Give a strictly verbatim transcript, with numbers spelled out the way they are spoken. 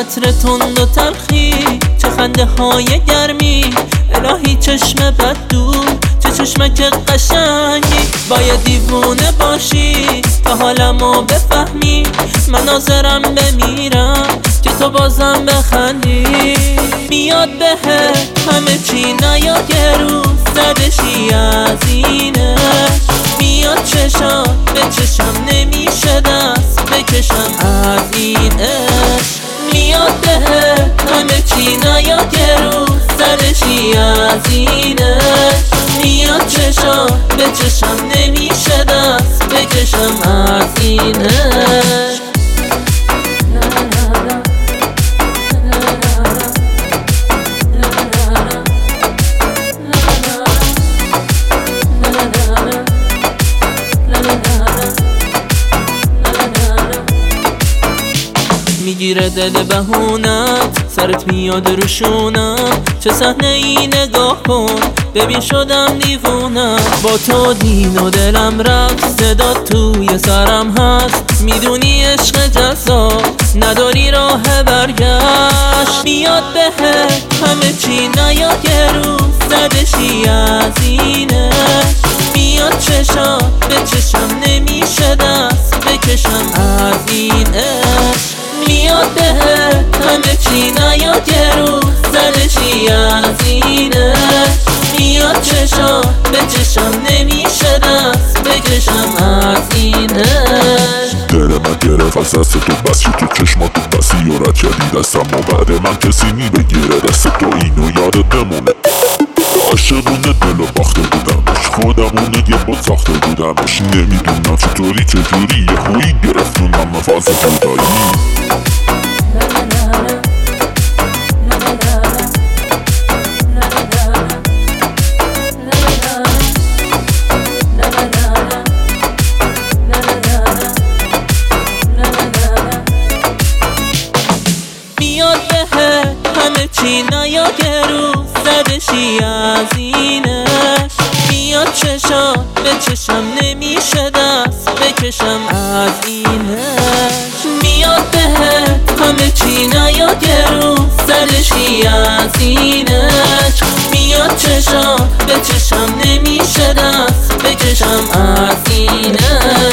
عطر تند و تلخی، چه خنده های گرمی، الهی چشم بد دور، چه چشمک قشنگی. باید دیوونه باشی تا حالمو بفهمی، من ناظرم بمیرم که تو بازم بخندی. میاد بهت همه چی نیاد یه روز زدشی از اینش، میاد چشم به چشم نمیشه دست بکشم از این عشق. میاد بهت همه چی نیاد یه روز زدشی از اینش، میاد چشم به چشم نمیشه دست بکشم از این عشق. میگیره دل بهونت، سرت میاد روشونم، چه صحنه ای نگاه کن ببین شدم دیوونم. با تو دین و دلم رفت، صدا توی سرم هست، میدونی عشق جذاب نداری راه برگشت. میاد بهت همه چی نیاد یه روز زدشی از اینش، میاد چشم به چشم نمیشه دست بکشم از این عشق. میاد بهت همه چی نیاد یه روز زدشی از اینش، میاد چشم به چشم نمیشه دست بکشم از این عشق. دل من گرفت از دست تو، بس شد تو چشمات تو بسی و رد کردی دستم و بعد من کسی می بگیره دست تو اینو یادت بمونه. عاشقونه دل و باخته بودمش، خودمونه یه بود ساخته بودمش، نمیدونم چطوری چجوری یه خویی گرفتونم فاز جدایی. میاد بهت همه چی نیاد یه روز زدشی از اینش، میاد چشم به چشم نمیشه دست بکشم از اینش. میاد بهت همه چی نیاد یه روز زدشی از اینش، میاد چشم به چشم نمیشه دست بکشم از اینش.